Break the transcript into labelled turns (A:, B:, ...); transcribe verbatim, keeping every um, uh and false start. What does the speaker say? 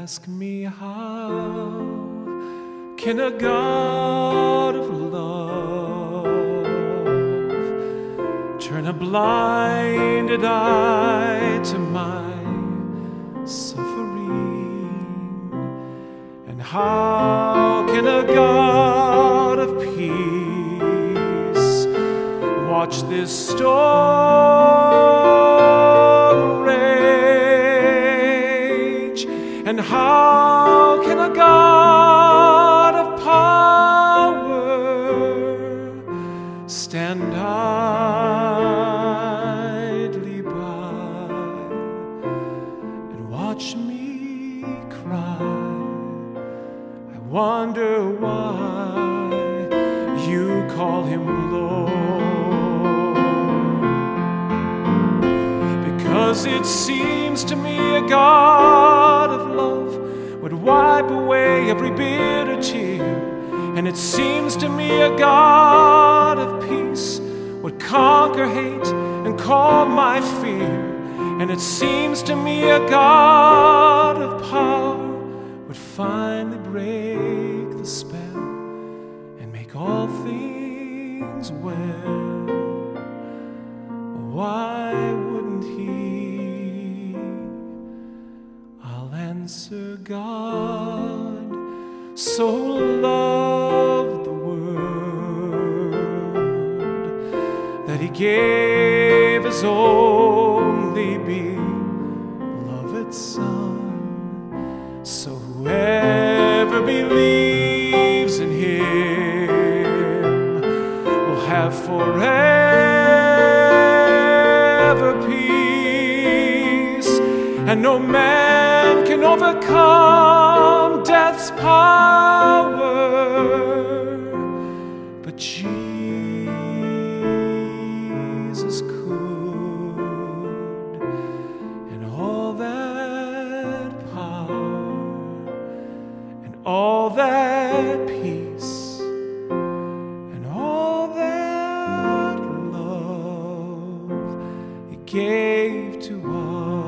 A: ask me how can a God of love turn a blinded eye to my suffering? And how can a God of peace watch this storm rage? And how can a God of power stand idly by and watch me cry? I wonder why you call him Lord, because it seems to me a God of love would wipe away every bitter tear, and it seems to me a God of peace would conquer hate and calm my fear, and it seems to me a God of power would finally break the spell and make all things well. Why wouldn't he? I'll answer, God so loved the world that he gave his only beloved Son, so whoever believes in him will have forever peace, and no man can overcome death's power but Jesus could. And all that power and all that peace and all that love he gave to us.